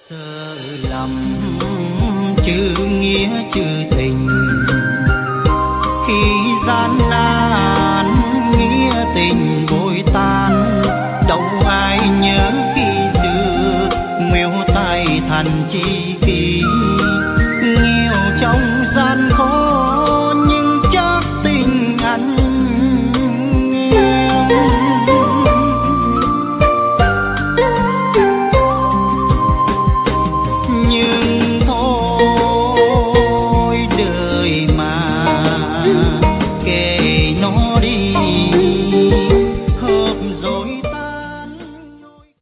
Sợ lầm chữ nghĩa chữ tình, khi gian nan nghĩa tình vội tan. Đâu ai nhớ khi xưa nghèo tay thành chi kỷ, nghèo trong gian khó nhưng chắc tình anh